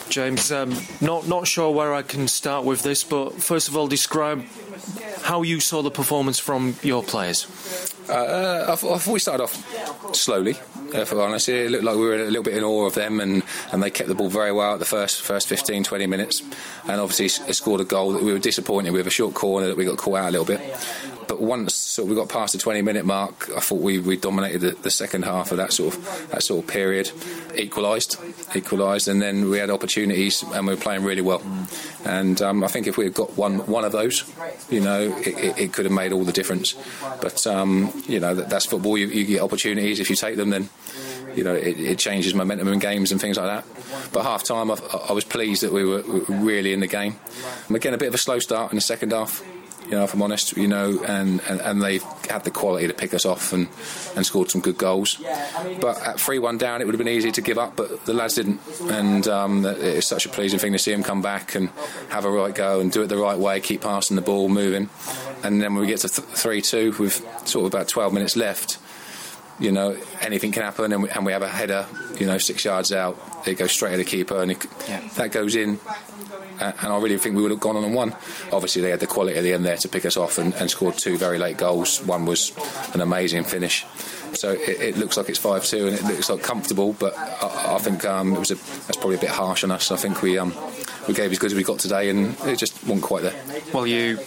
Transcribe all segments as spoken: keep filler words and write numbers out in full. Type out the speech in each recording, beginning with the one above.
James, um, not not sure where I can start with this, but first of all, describe how you saw the performance from your players. Uh, I, thought, I thought we started off slowly. Uh, for honest, it looked like we were a little bit in awe of them, and, and they kept the ball very well at the first first fifteen, twenty minutes, and obviously scored a goal that we were disappointed with, a short corner that we got caught out a little bit. But once sort of we got past the twenty minute mark, I thought we, we dominated the, the second half of that sort of that sort of period, equalised, equalised, and then we had opportunities and we were playing really well. And um, I think if we had got one one of those, you know, it, it, it could have made all the difference. But um, you know, that, that's football. You, you get opportunities. If you take them, then you know it, it changes momentum in games and things like that. But half time, I, I was pleased that we were, we were really in the game. And again, a bit of a slow start in the second half. You know, if I'm honest, you know, and, and, and they had the quality to pick us off and, and scored some good goals. But at three one down, it would have been easy to give up, but the lads didn't. And um, it's such a pleasing thing to see them come back and have a right go and do it the right way, keep passing the ball, moving. And then when we get to three two with sort of about twelve minutes left, you know, anything can happen, and we, and we have a header, you know, six yards out. It goes straight at the keeper, and it, yeah. that goes in. Uh, and I really think we would have gone on and won. Obviously, they had the quality at the end there to pick us off and, and scored two very late goals. One was an amazing finish. So it, it looks like it's five two, and it looks like comfortable. But I, I think um, it was a, that's probably a bit harsh on us. I think we um, we gave as good as we got today, and it just wasn't quite there. Well, you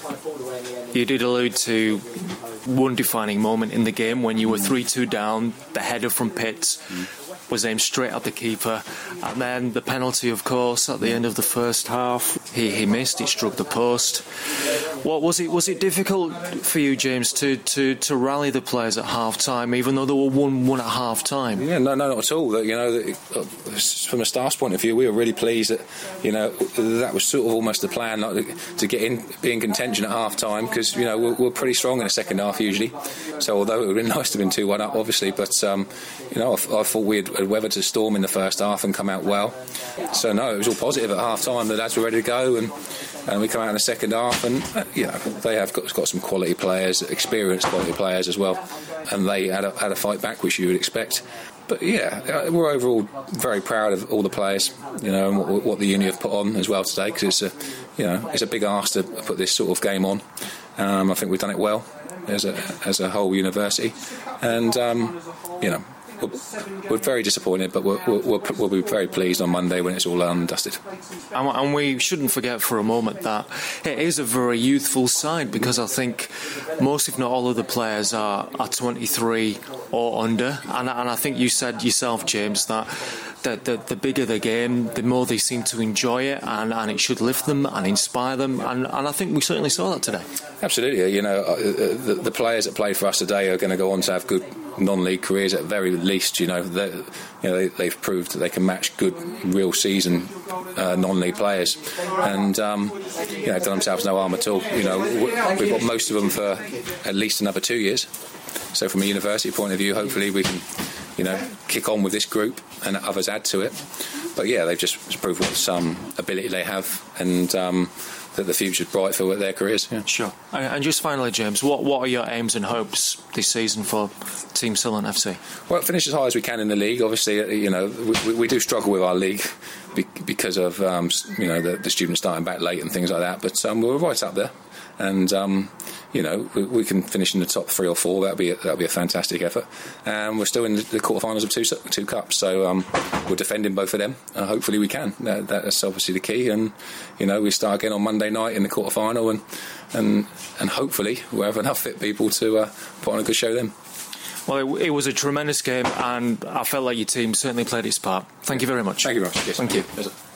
you did allude to one defining moment in the game when you were three two down. The header from Pitts mm. was aimed straight at the keeper, and then the penalty, of course, at the end of the first half. He, he missed. It struck the post. What was it? Was it difficult for you, James, to, to, to rally the players at half time, even though they were one one at half time? Yeah, no, no, not at all. That you know, that, uh, from a staff's point of view, we were really pleased that you know that was sort of almost the plan, like to get in, be in contention at half time, because you know we're, we're pretty strong in the second half usually. So although it would have been nice to have been two one up, obviously, but um, you know, I, I thought we had weathered a storm in the first half and come out well. So no, it was all positive at half time. The lads were ready to go, and, and we come out in the second half, and uh, you know they have got, got some quality players, experienced quality players as well, and they had a, had a fight back, which you would expect. But yeah, we're overall very proud of all the players, you know, and what, what the uni have put on as well today, because it's a, you know, it's a big ask to put this sort of game on. Um, I think we've done it well as a as a whole university, and um, you know. We're very disappointed, but we're, we're, we'll be very pleased on Monday when it's all done and dusted. And, and we shouldn't forget for a moment that it is a very youthful side, because I think most, if not all, of the players are, are twenty-three or under. And, and I think you said yourself, James, that the, the, the bigger the game, the more they seem to enjoy it, and, and it should lift them and inspire them. And, and I think we certainly saw that today. Absolutely. You know, the, the players that play for us today are going to go on to have good non-league careers at very least. You know, they, you know they, they've proved that they can match good real season uh, non-league players, and um, you know, they've done themselves no harm at all. You know, we've got most of them for at least another two years. So from a university point of view, hopefully we can, you know, kick on with this group and others add to it. But yeah, they've just proved what some ability they have, and um, that the future's bright for their careers. Yeah. Sure. And just finally, James, what what are your aims and hopes this season for Team Ceylon F C? Well, finish as high as we can in the league. Obviously, you know, we, we do struggle with our league because of um, you know the, the students starting back late and things like that. But um, we're right up there, and um, you know we, we can finish in the top three or four. That'd be a, that'd be a fantastic effort. And we're still in the quarterfinals of two two cups, so um, we're defending both of them. And hopefully, we can. That, that's obviously the key. And you know, we start again on Monday night in the quarterfinal, and and and hopefully we'll have enough fit people to uh, put on a good show then. Well, it, it was a tremendous game, and I felt like your team certainly played its part. Thank you very much. Thank you, Ross. Yes. Thank you. Yes,